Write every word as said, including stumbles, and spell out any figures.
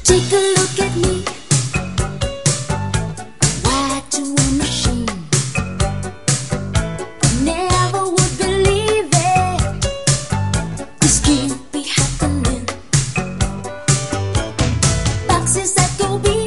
Take a look at me, wired to a machine. Never would believe it. This can't be happening. Boxes that go beyond.